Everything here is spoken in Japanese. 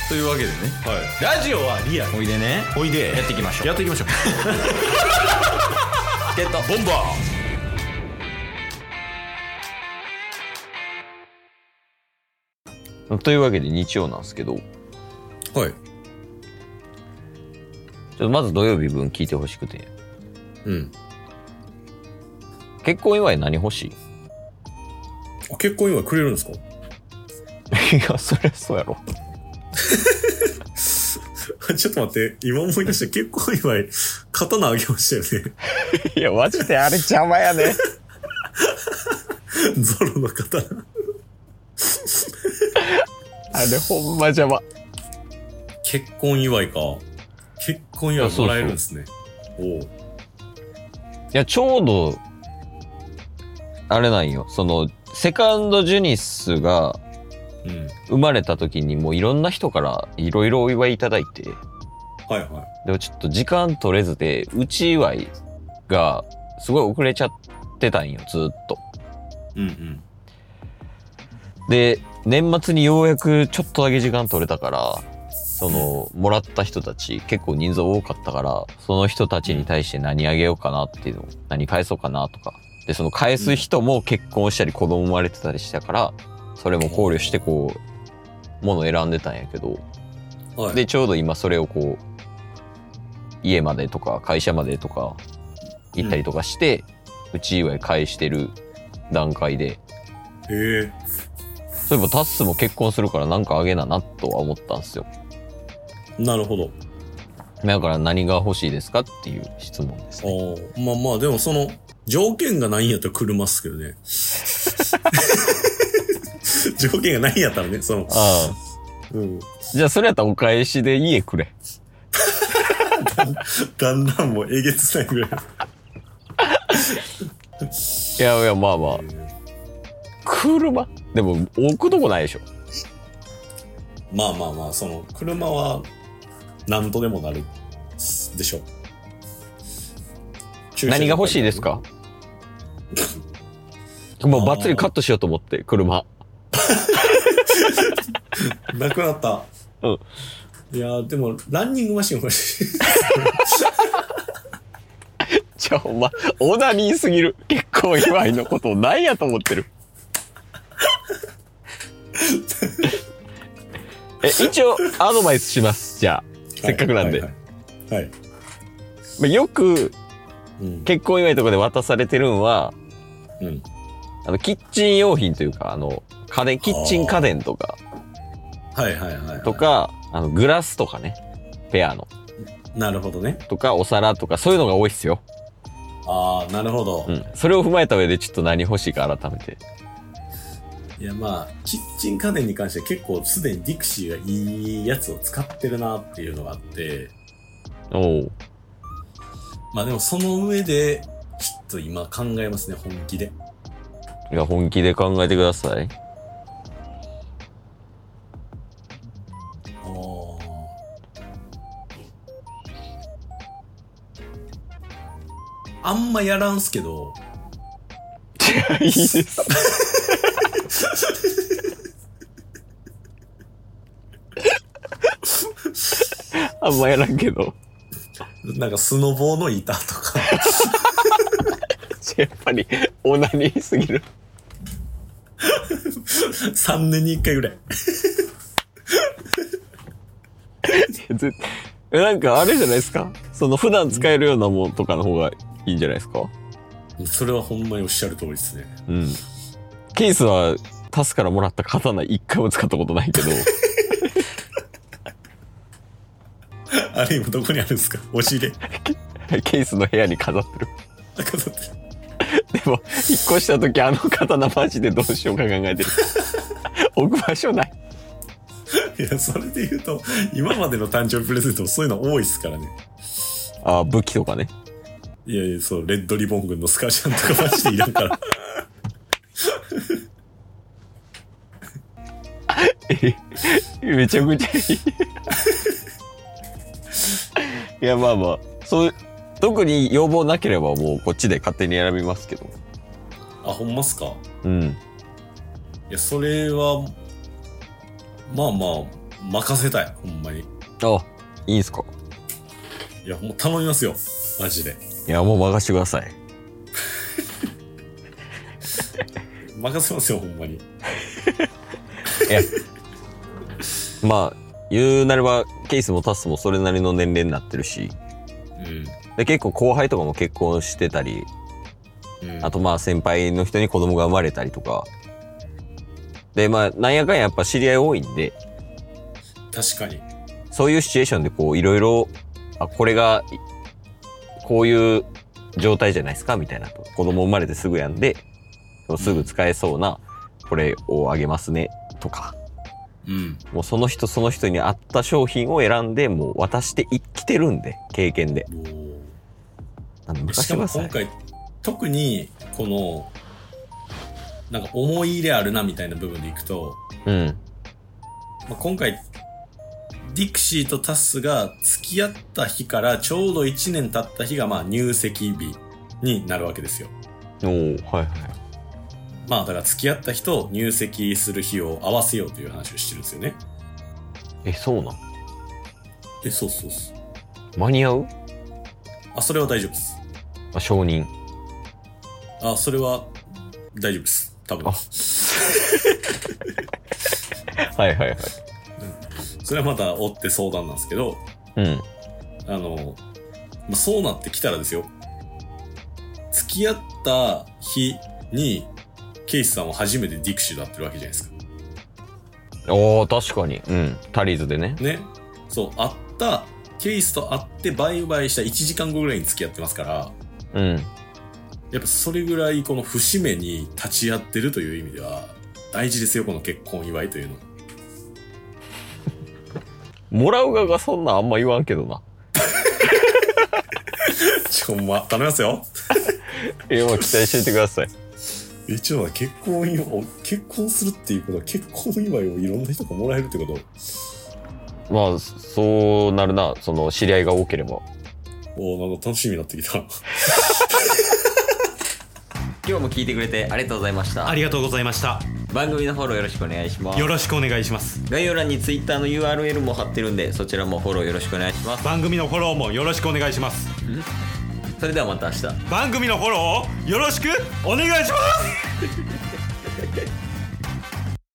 というわけでね、 はい、ラジオはリアル。 おいでね、 おいでやっていきましょう。 やっていきましょうゲットボンバーというわけで日曜なんですけど、 ー。はい。 ちょっとまず土曜日分聞いてほしくて、 うん。 結婚祝い何欲しい？ 結婚祝いくれるんですか？ いや、そりゃそうやろ。 ちょっと待って、今思い出した。結婚祝い、刀あげましたよね。 いや、マジであれ邪魔やね。 ゾロの刀。 あれほんま邪魔。 結婚祝いか。結婚祝いもらえるんですね。おう。 いや、ちょうど、あれなんよ。その、セカンドジュニスがうん。 生まれた時にもういろんな人からいろいろお祝いいただいて、 はいはでもちょっと時間取れずで、うち祝いがすごい遅れちゃってたんよ、ずーっと。 い。うんうん。 で、年末にようやくちょっとだけ時間取れたから、その、もらった人たち結構人数多かったから、その人たちに対して何あげようかなっていうのを、何返そうかなとか。で、その返す人も結婚したり子供生まれてたりしたから、それも考慮してこう、ものを選んでたんやけど、 はい。 で、ちょうど今それをこう、家までとか会社までとか行ったりとかして、うち祝い返してる段階で、 へえ。 そういえばタッスも結婚するからなんかあげななとは思ったんですよ。 なるほど。 だから何が欲しいですかっていう質問ですね。 おまあまあ、でもその、条件がないんやったら車っすけどね。条件がないんやったらね、その、 ああ。 うん。 じゃあそれやったらお返しで家くれ。 だんだんもうえげつないぐらい。 いやいや、まあまあ。車でも置くとこないでしょ。 まあまあまあ、その、車は、なんとでもなる、でしょ。 何が欲しいですか？もうバッツリカットしようと思って、車。 なくなった。 うん。 いやー、でも、ランニングマシン欲しい。 じゃあお前、オーダーに言いすぎる。結婚祝いのことを何やと思ってる。一応アドバイスします。じゃあ、せっかくなんで。 はい。はい。 まあ、よくうん。 結婚祝いとかで渡されてるんは、 うん。 キッチン用品というか、家電、キッチン家電とか、 はいはいはい、はい。 とか、グラスとかね、ペアの、 なるほどね。 とか、お皿とか、そういうのが多いっすよ。 ああ、なるほど。 うん。それを踏まえた上で、ちょっと何欲しいか改めて。 いやまあ、キッチン家電に関しては結構すでにディクシーがいいやつを使ってるなっていうのがあって、 おう。 まあでもその上で、ちょっと今考えますね、本気で。 いや、本気で考えてください。 あんまやらんすけど。 いいです。あんまやらんけど。 なんかスノボーの板とか。 やっぱり、オナニーすぎる。 3年に1回ぐらい。 なんかあれじゃないですか。その普段使えるようなものとかの方がいいんじゃないですか。 それはほんまにおっしゃる通りですね。 うん。ケースはタスからもらった刀一回も使ったことないけど。 あれ今どこにあるんですか？押し入れ？ ケースの部屋に飾ってる。 飾ってる。 でも、引っ越した時あの刀マジでどうしようか考えてる。置く場所ない。 いや、それで言うと、今までの誕生日プレゼントもそういうの多いっすからね。 ああ、武器とかね。 いやいや、そう、レッドリボン軍のスカシャンとかマジでいらんから。 めちゃくちゃいい。いや、まあまあ、そういう、特に要望なければもうこっちで勝手に選びますけど。 あ、ほんますか？ うん。 いや、それは、まあまあ、 任せたい、ほんまに。 あ、いいんすか？ いや、もう頼みますよ。マジで。 いや、もう任してください。 任せますよ、ほんまに。 いや、まあ、言うなれば、ケイスもタスもそれなりの年齢になってるし、 うん。 で結構後輩とかも結婚してたり、 うん、 あとまあ先輩の人に子供が生まれたりとか。で、まあ、なんやかんややっぱ知り合い多いんで、 確かに。 そういうシチュエーションでこう、いろいろ、あ、これが、こういう状態じゃないですかみたいなと。子供生まれてすぐやんで、すぐ使えそうな、これをあげますね、とか。 うん。 もうその人その人に合った商品を選んで、もう渡してきてるんで、経験で。なんでしかも今回、特に、この、なんか思い入れあるなみたいな部分でいくと、 うん。 まあ、今回、ディクシーとタスが付き合った日からちょうど1年経った日がまあ入籍日になるわけですよ。 おー、はいはい。 まあだから付き合った日と入籍する日を合わせようという話をしてるんですよね。 え、そうなん？ そうそうそう。 間に合う？ あ、それは大丈夫です。 あ、承認。 あ、それは大丈夫です。多分。 はいはいはい。 それはまた追って相談なんですけど、 うん。 まあ、そうなってきたらですよ。付き合った日に、ケイスさんは初めてディクシーと会ってるわけじゃないですか。 おー、確かに。うん。タリーズでね。 ね。そう、ケイスと会ってバイバイした1時間後ぐらいに付き合ってますから、 うん。 やっぱそれぐらいこの節目に立ち会ってるという意味では、大事ですよ、この結婚祝いというの。 もらう側がそんなんあんま言わんけどな。 ほんま、頼みますよ。 いや、もう期待しといてください。 一応結婚するっていうことは結婚祝いをいろんな人がもらえるってこと。 まあ、そうなるな。その、知り合いが多ければ。 なんか楽しみになってきた。 今日も聞いてくれてありがとうございました。 ありがとうございました。 番組のフォローよろしくお願いします。 よろしくお願いします。 概要欄に Twitter の URL も貼ってるんで、そちらもフォローよろしくお願いします。 番組のフォローもよろしくお願いします。 それではまた明日。 番組のフォローをよろしくお願いします。